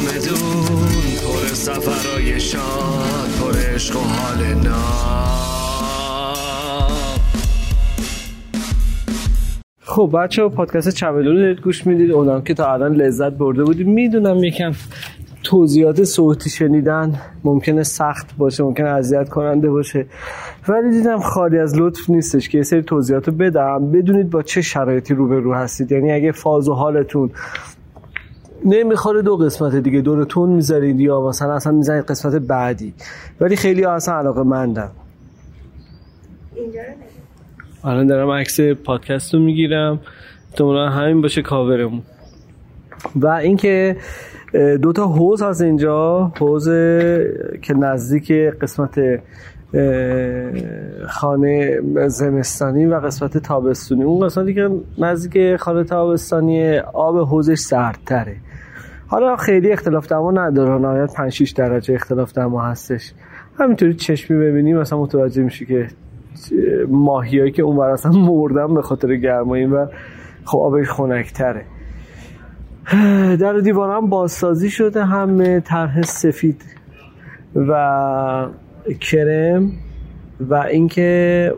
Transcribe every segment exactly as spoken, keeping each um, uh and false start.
چمدون پر سفرهای شاد، پر عشق و حال ناب. خب بچه ها پادکست چمدون رو دارید گوش میدید. اونم که تا الان لذت برده بودیم. میدونم یکم توضیحات صوتی شنیدن ممکنه سخت باشه، ممکنه اذیت کننده باشه، ولی دیدم خالی از لطف نیستش که یه سری توضیحاتو بدم بدونید با چه شرایطی روبرو هستید. یعنی اگه فاز و حالتون نمیخوره دو قسمت دیگه دورتون میذارید یا مثلا اصلا میذارید قسمت بعدی، ولی خیلی ها اصلا علاقه مندم. اینجا رو الان دارم عکس پادکست رو میگیرم، احتمالاً همین باشه کاورمون. و اینکه دو تا حوض هست اینجا، حوض که نزدیک قسمت خانه زمستانی و قسمت تابستانی. اون قسمتی که نزدیک خانه تابستانی آب حوضش سردتره. حالا خیلی اختلاف دما نداره، نهایت پنج شش درجه اختلاف دما هستش. همینطوری چشمی ببینی مثلا متوجه میشی که ماهیایی که اونور اصلا مردن به خاطر گرمایی و خب آبش خنک‌تره. در دیوار هم بازسازی شده، هم طرح سفید و کرم. و اینکه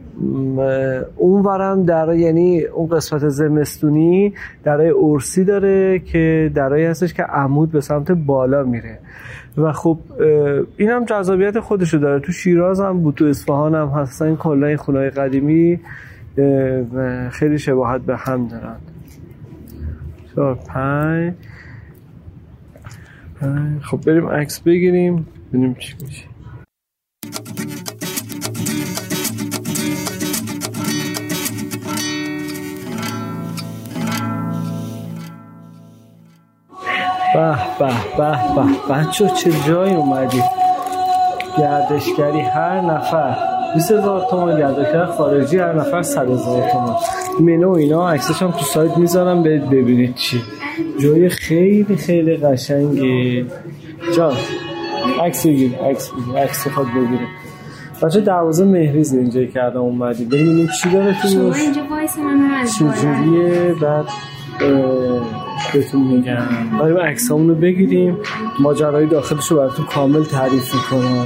اونورم در یعنی اون قسمت زمستونی درای ارسی داره که درایی هستش که عمود به سمت بالا میره و خب این هم جذابیت خودشو داره. تو شیراز هم بود، تو اصفهان هم هستن. این کلا این خونه‌های قدیمی خیلی شباهت به هم دارن. چهار پنج خب بریم عکس بگیریم ببینیم چی میشه. به به به به بچه چه جایی اومدید. گردشگری هر نفر بیست هزار تومان، گردشگر خارجی هر نفر صد هزار تومان. منو اینا عکسش هم تو سایت میذارم برید ببینید چی جای خیلی خیلی قشنگه. جان عکس بگیر، عکس بگیر، عکس خود بگیره. بچه دروازه مهریز اینجایی که الان اومدید ببینیم چی داره تو. شما اینجا وایس من از چجوریه بعد بهتون میگم. بریم عکسامون رو بگیریم، ماجرای داخلش رو براتون کامل تعریف میکنم.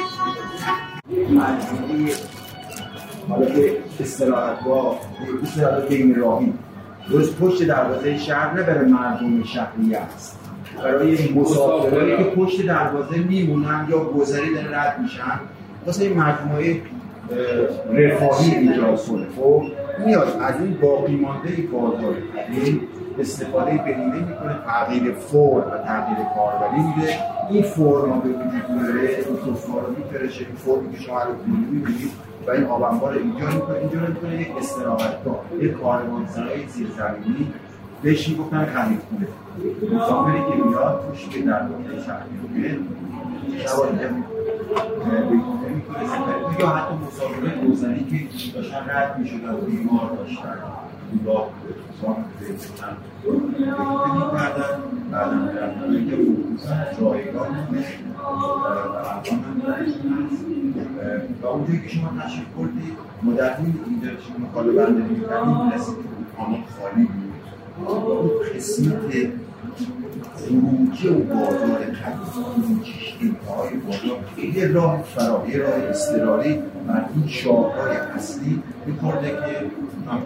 حالا که استراحتگاه استراحت بین راهی درست پشت دروازه شهر نه برای مردم شهری است، برای مسافرانی که پشت دروازه میمونن یا گذری داره رد میشن واسه این مجموعه رفاهی ایجاد کنه. خب میاد از این باقی مانده بازار این استفاده بهینه میکنه، تغییر فرم و تغییر کاربری میده. این فرم ها به وجود میاره، این سوسمار رو میفرشه، این فرمی که شما رو میبینید و این آب انبار رو اینجا میکنه. اینجا رو میکنه یک استراحتگاه، یک کاروانسرای زیرزمینی بهش میگفتن خمیرخونه. مسافری که میاد توش که در داخل شهر میره شبا اینجا بگیره میکنه سفر، یا حتی مسافرهای گذری که داشتن رد میشدن و بیمار داشتن راه سام بزنن میکردن. بعدا میرفتن که جایگاه و اونجایی که شما تشریف کردید مدرمین اینجا که شما مکاله بنده میکردید رسید که آمان خالی بود. اون قسمت خروجی و بازار قدیم انتهای بازار یه راه فرا، یه راه استرالی بر این شاهرهای اصلی می‌خورده که هم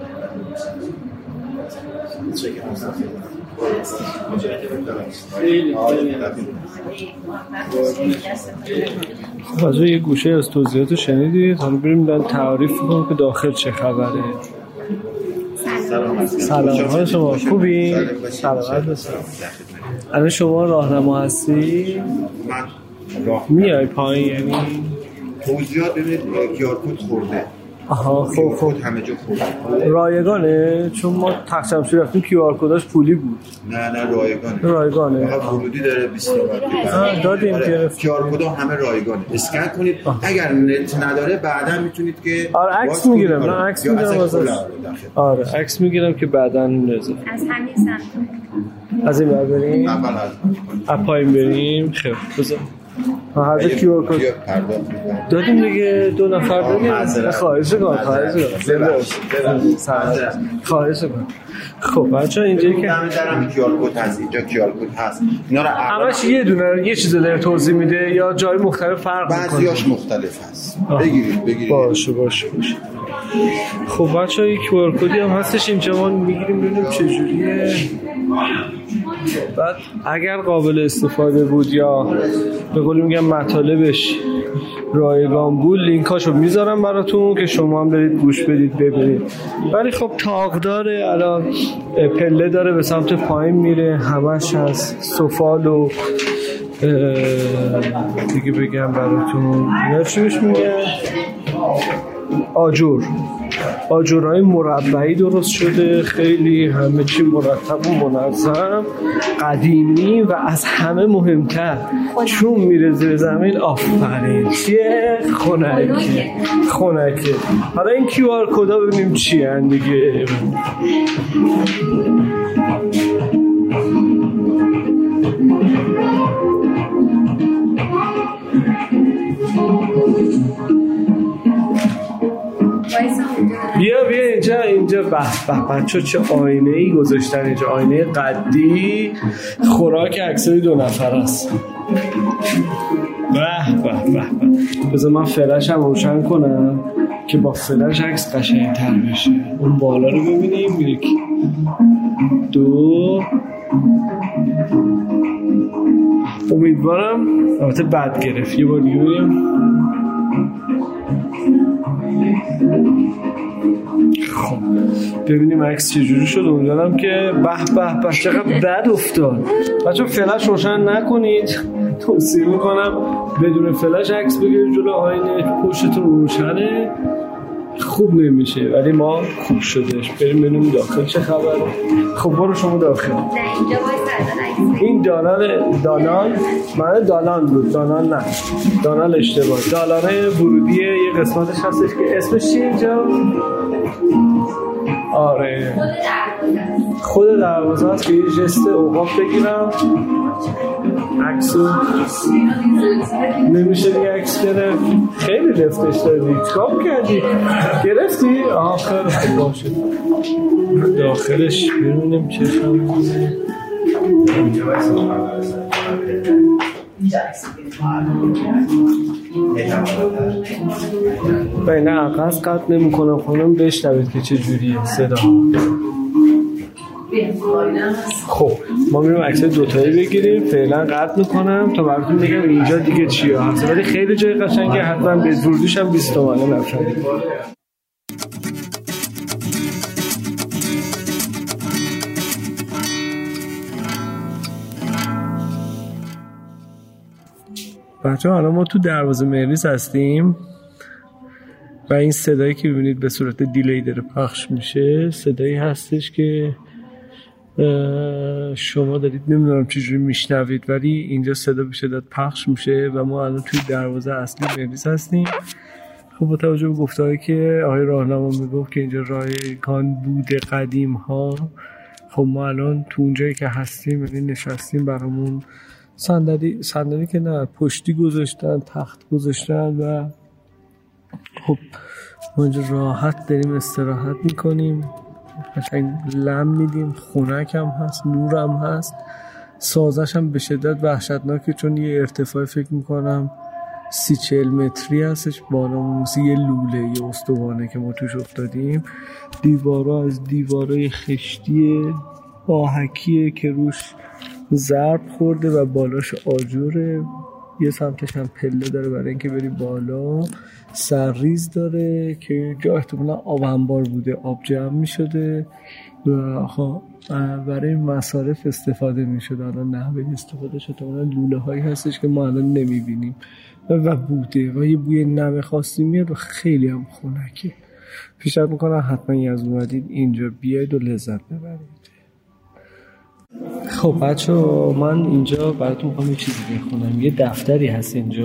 خب از یه گوشه از توضیحاتو شنیدید. حالا بریم دارم تعریف کنم که داخل چه خبره. سلام سلام های شما خوبی؟ سلامت باشید. الان شما راهنما هستی؟ من راه میای پایین یعنی توضیحات ببینید کیار کد خورده. آها خب خب همه جا خورده. رایگانه؟ چون ما تخت شمشیر رفتیم کیو آر کداش پولی بود. نه نه رایگانه. رایگانه. فقط ورودی داره بیست تومن. دادیم گرفت. کیار کد همه رایگانه. اسکن کنید. اگر نت نداره بعدا میتونید که آره عکس میگیرم. نه عکس میگیرم ازش. آره عکس میگیرم که بعدا نذارم. از همین سمت از این بر بریم؟ اول از پایین بریم. خب بذار هر جا کیو کد دادیم دیگه، دو نفر دادیم. خواهش کنم خواهش کنم خواهش کنم. خب بچه‌ها اینجایی که دارم کیو کد هست، اینجا کیو کد هست، اینا رو همش یه دونه یه چیز داره توضیح میده یا جای مختلف فرق می‌کنه؟ بعضیاش مختلف هست. بگیرید بگیرید باشه باشه باشه. خب بچه‌ها یک کیو آر کدی هم هستش اینجا، ما میگیریم ببینیم چه جوریه. بعد اگر قابل استفاده بود یا به قول میگم مطالبش رایگان بود لینکاشو میذارم براتون که شما هم برید گوش بدید ببینید. ولی خب تاق داره، الان پله داره به سمت پایین میره، همش هست سفال و دیگه بگم براتون نفشوش میگه آجور آجورهای مربعی درست شده، خیلی همه چی مرتب و منظم قدیمی و از همه مهمتر چون میره زیر زمین آفرین چیه؟ خنکه خنکه. حالا این کیو آر کدا ببینیم چی هن دیگه. بیا بیا اینجا اینجا به به بچه چه آینه ای گذاشتن اینجا، آینه قدی خوراک عکسای دو نفر است. به به به بذار من فلش هم روشن کنم که با فلش عکس قشنگ‌تر بشه. اون بالا رو ببینیم، یک دو امیدوارم البته بد گرفت. یه بار دیگه ببینیم. خب ببینیم عکس چجوری شد. امیدوارم که به به به چقدر بد افتاد. بچه‌ها فلش روشن نکنید، توصیه میکنم بدون فلش عکس بگیرید جلو آینه، پشتتون روشنه خوب نمیشه. ولی ما خوب شدش. بریم ببینیم داخل چه خبره. خب برو شما داخل. این دانال دانال معنی دانال بود، دانال نه دانال اشتباه. دالانه ورودیه یه قسمتش هستش که اسمش چیه اینجا؟ آره خود دروازه هست که یه جست اوقاف بگیرم عکسو نمیشه دیگه عکس گرفت. خیلی رفتش دادی چکار کردی؟ گرفتی؟ آخر خیلی باشه. داخلش ببینیم چه شامونه. بین عقص قطع نمی کنم خونم بشنوید که چه جوریه صدا. خب ما میریم عکس دوتایی بگیریم. فعلا قطع میکنم تا براتون بگم اینجا دیگه چی هست. ولی خیلی جای قشنگه، حتما به ورودیش هم بیست تومانه نفرید. بچه‌ها الان ما تو دروازه مهریس هستیم و این صدایی که ببینید به صورت دیلی داره پخش میشه صدایی هستش که شما دارید نمیدونم چجوری میشنوید، ولی اینجا صدا به شدت پخش میشه و ما الان توی دروازه اصلی مهریس هستیم. خب با توجه به گفته‌هایی که آقای راهنما میگفت که اینجا رایگان بوده قدیم ها، خب ما الان تو اونجایی که هستیم یعنی نشستیم، برامون صندلی صندلی که نه پشتی گذاشتن، تخت گذاشتن و خب ما اینجا راحت داریم استراحت میکنیم، قشنگ لم میدیم، خنک هم هست، نور هم هست، سازش هم به شدت وحشتناکه چون یه ارتفاع فکر میکنم سی چهل متری هستش بالا، مثل یه لوله یه استوانه که ما توش افتادیم. دیوارا از دیوارای خشتی آهکیه که روش ضرب خورده و بالاش آجوره، یه سمتش هم پله داره برای اینکه بری بالا، سرریز داره که جا احتمالا آب انبار بوده، آب جمع می شده و خب برای مصارف استفاده می شده. الان نحوه استفادهش احتمالا لوله هایی هستش که ما الان نمی بینیم و بوده و یه بوی نم خاصی میاد و خیلی هم خنکه. پیشنهاد میکنم حتما یه از اومدید اینجا بیاید و لذت ببرید. خب بچه من اینجا براتون میخوام یه چیزی بخونم. یه دفتری هست اینجا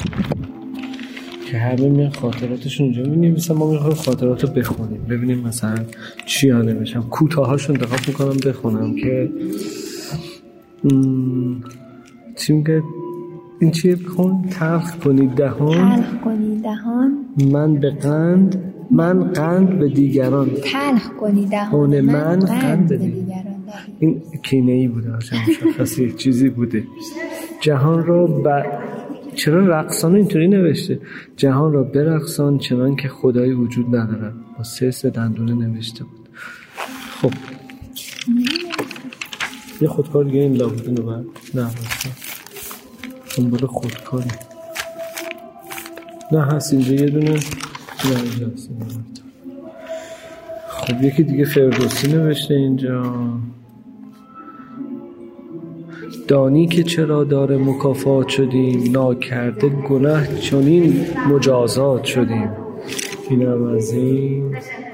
که همه میان خاطراتشون اینجا می‌نویسن، ما میخوایم خاطرات رو بخونیم ببینیم مثلا چی ها نوشتم. کوتاهاشون انتخاب میکنم بخونم که م... چی میگه این چیه بخون؟ تلخ کنی دهان تلخ کنی دهان من به قند من قند به دیگران تلخ کنی دهان من, من قند به دیگران. دیگران. این کینه‌ای بوده مشخصی چیزی بوده. جهان را ب... چرا رقصان اینطوری نوشته؟ جهان را برقصان چنان که خدایی وجود ندارد. با سه سه دندونه نوشته بود. خب یه خودکار دیگه این لابودون رو برد نه بسته دنبال خودکاری نه هست اینجا یه دونه نه اینجا هست. خب یکی دیگه فردوسی نوشته اینجا. دانی که چرا داره مکافات شدیم ناکرده گناه چنین مجازات شدیم. این هم از این.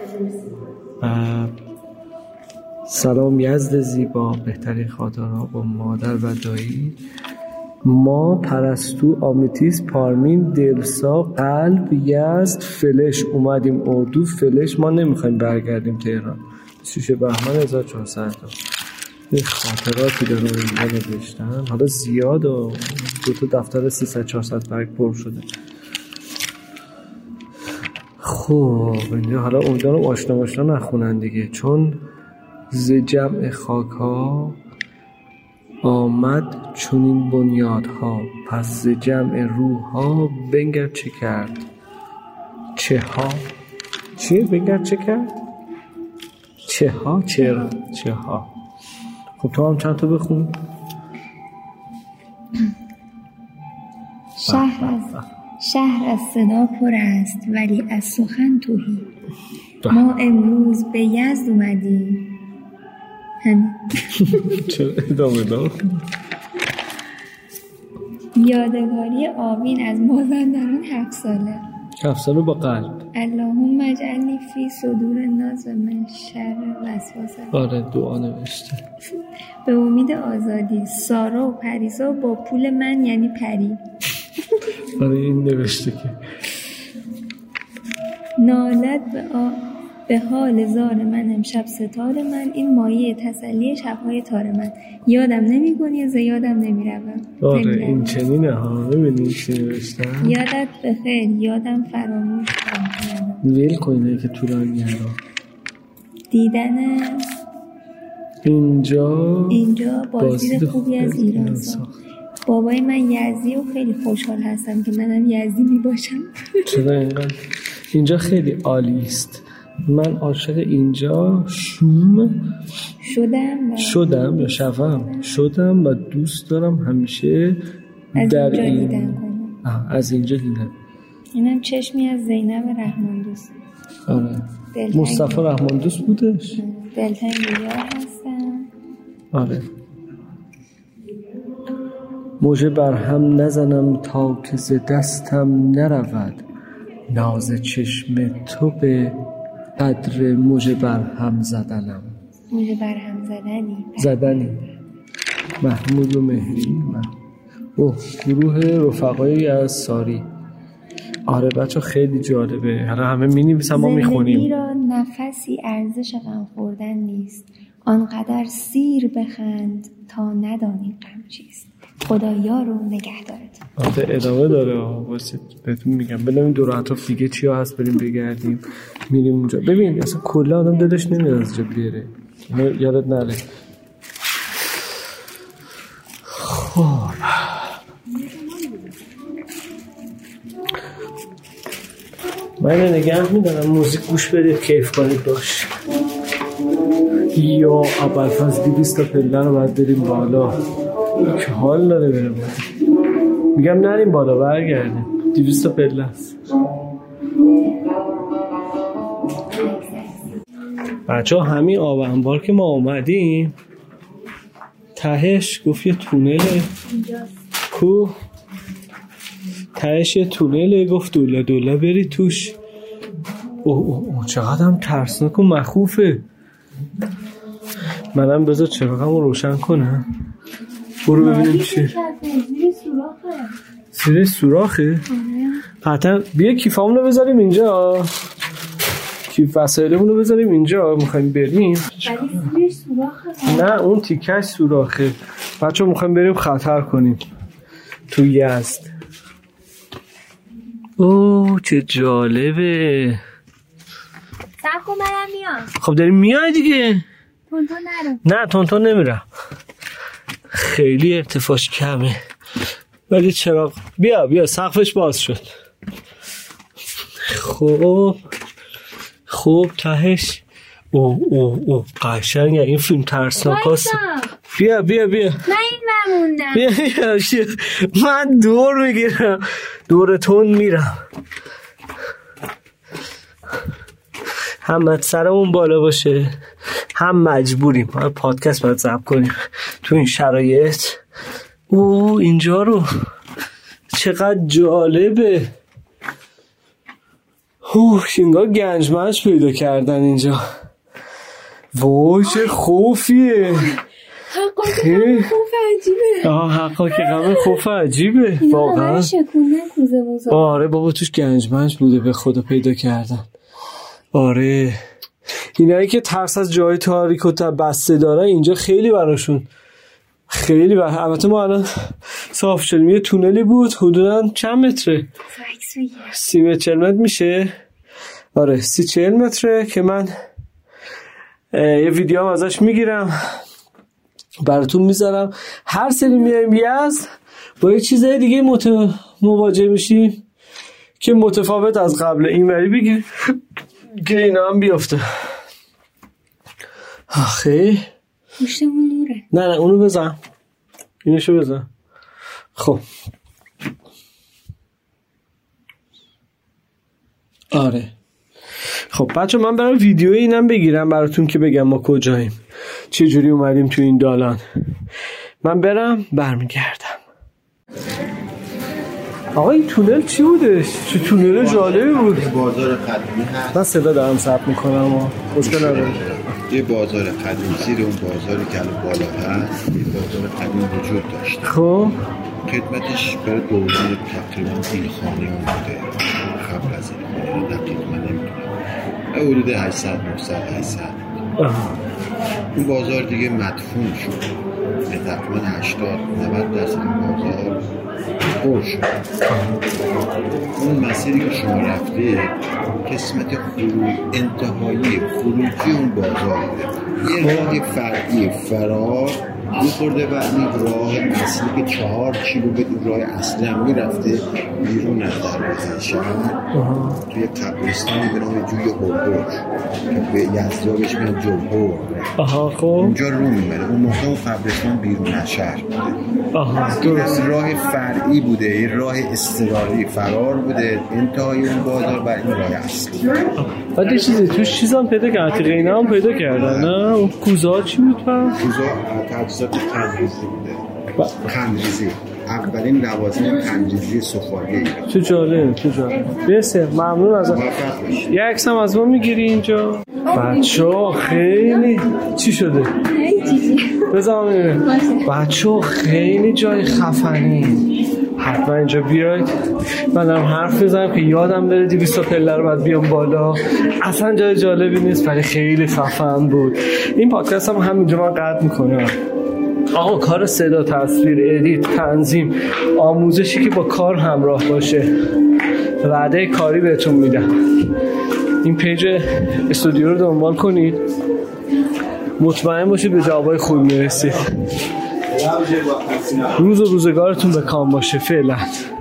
سلام یزد زیبا بهترین خاطرها با مادر و دایی. ما پرستو آمیتیس پارمین دلسا قلب یزد فلش اومدیم اردو فلش ما نمیخوایم برگردیم تهران. بیست و شش بهمن هزار و چهارصد. این خاطراتی داره اینجا نوشتن. حالا زیاد و دو تا دفتر سیصد چهارصد برگ پر شده. خب اینجا حالا امیدوارم آشنا آشنا نخونن دیگه چون ز جمع خاک ها آمد چنین بنیادها پس ز جمع روح ها بنگر چه کرد چه ها چیه بنگر چه کرد چه ها چرا چه ها. خب تو هم چند تا بخون. شهر از شهر از صدا پر است ولی از سخن تهی. ما امروز به یزد اومدیم همین. چرا ادامه دار؟ یادگاری آوین از مازندران هفت ساله. هفت ساله با قلب. اللهم اجعلنی فی صدور الناس من شر وسواس. آره دعا نوشته. به امید آزادی. سارا و پریسا با پول من یعنی پری. آره این نوشته که نالت به آ... به حال زار من امشب ستار من این مایه تسلی شبهای تار من. یادم نمی کنی و زیادم نمی روم. آره این چنینه ها. ببینید چی نوشتن. یادت بخیر یادم فراموش کنم. ویل کنینه که طولانیه رو دیدن اینجا اینجا بازدید خوبی از ایران ساخت. بابای من یزدی و خیلی خوشحال هستم که منم یزدی می باشم. چرا اینقدر اینجا خیلی عالی است. من عاشق اینجا شوم شدم و شدم یا شوم شدم و دوست دارم همیشه از در اینجا این دیدن کنم. از اینجا دیدم. اینم چشمی از زینب رحمان دوست. آره مصطفی رحمان دوست بودش. دلتنگ یار هستم. آره موجه بر هم نزنم تا که ز دستم نرود ناز چشم تو به قدر موجه بر هم زدنم. موجه بر هم زدنی زدنی محمود و مهری من. اوه گروه رفقایی از ساری. آره بچه خیلی جالبه. حالا همه می نویسن ما می خونیم. زندگی را نفسی ارزش غم خوردن نیست آنقدر سیر بخند تا ندانی غم چیست. خدا یار و نگهدارت. آره ادامه داره واسه بهتون میگم. ببینیم دور اطراف دیگه چیا هست بریم بگردیم میریم اونجا. ببین اصلا کلا آدم دلش نمیاد از جا بیاره. یادت نره. خب من نگه میدارم موزیک گوش بدید کیف کنید باش. یا ابوالفضل دویست تا پله رو باید بریم بالا که حال داره بریم. میگم نریم بالا برگردیم. دویست تا پله است. بچه ها همین آب انبار که ما اومدیم تهش گفت یه تونله کو تهش یه تونله گفت دوله دوله بری توش. اوه اوه اوه چقدر هم ترسناک و مخوفه. منم بذار چراغمو روشن کنم برو ببینیم چیه. زیر سوراخه؟ قطعا بیا کیفامونو بذاریم اینجا. کیف وسایلمونو بذاریم اینجا میخوایم بریم. نه اون تیکش سوراخه. بچه میخوایم بریم خطر کنیم. تو یزد. اوه چه جالبه. سب کن برم میام. خب داری میای دیگه. تونتون نرم. نه تونتون نمیرم، خیلی ارتفاعش کمه. ولی چراغ بیا بیا سقفش باز شد. خب خب تهش او او او قشنگه این فیلم ترسناکاست. بیا بیا بیا. نه این مموندم. بیا بیا من دور میگیرم، دورتون میرم. هم سرمون بالا باشه هم مجبوریم پادکست باید ضبط کنیم تو این شرایط. او اینجا رو چقدر جالبه. اوه انگار گنج منج پیدا کردن اینجا. وای چه خوفیه. حقا که خوف عجیبه. آه حقا که غم خوف عجیبه واقعا. آره بابا توش گنج منج بوده به خدا پیدا کردن. آره اینایی که ترس از جای تاریک و بسته داره اینجا خیلی براشون خیلی بر. البته ما الان صاف شدیم. یه تونلی بود حدودا چند متره؟ سی متر چل متر میشه. آره سی چل متره که من یه ویدیو هم ازش میگیرم براتون میذارم. هر سری میایم یزد با یه چیزای دیگه مت... مواجه میشیم که متفاوت از قبل. این وری بگیر که اینا هم بیافته. آخه پشتمون دوره. نه نه اونو بزن، اینشو بزن. خب آره خب بچه من برام ویدیو اینم بگیرم براتون که بگم ما کجاییم چه جوری اومدیم تو این دالان. من برم برمیگردم. آقا این تونل چی بودش؟ چه تونل جالبی بود. بازار قدیمی هست. من صدا دارم ثبت میکنم و مشکل نداره. یه بازار قدیمی زیر اون بازاری که الان بالا هست یه بازار قدیمی وجود داشت. خب خدمتش برای دوره تقریبا ایلخانی هم بوده قبل از این دقیق من نمیدونم حدود هشتصد نهصد هشتصد. این بازار دیگه مدفون شد. تقریبا هشتاد نود درصد بازار پر شد. اون مسیری که شما رفته قسمت خروج انتهایی خروجی اون بازار بوده. یه راه فرعی فرار می‌خورده و این راه اصلی که چهار کیلومتر راه اصلی هم میرفته بیرون از دروازه شهر توی قبرستانی به نام جوی هرهر که به یزدا بهش میگن جمهور. آها خب اونجا رو میبره. اون موقع اون قبرستان بیرون از شهر بوده. آها درست راه فرعی بوده، این راه اضطراری فرار بوده. انتهای اون بازار بر این راه اصلی. بعد یه چیزی توش چیزام پیدا کردن، غینا هم پیدا کردن. نه اون کوزه ها چی بود پس؟ کوزه تجهیزات تنریزی بوده. تنریزی اولین لوازم تنریزی سفالی ایران. چه جالب چه جالب. بسیار ممنون ازت. یه عکس هم از ما میگیری اینجا؟ بچه‌ها خیلی چی شده؟ بذار ببینم. بچه‌ها خیلی جای خفنی. حتما اینجا بیاید. من دارم حرف میزنم که یادم بره دویست پله رو بعد بیام بالا. اصلا جای جالبی نیست ولی خیلی خفن بود. این پادکست هم همینجا من قطع میکنم. آقا کار صدا، تصویر، ادیت، تنظیم، آموزشی که با کار همراه باشه وعده کاری بهتون میدم. این پیج استودیو رو دنبال کنید، مطمئن باشید به جوابای خوبی میرسید. روز و روزگارتون به کام باشه. فعلا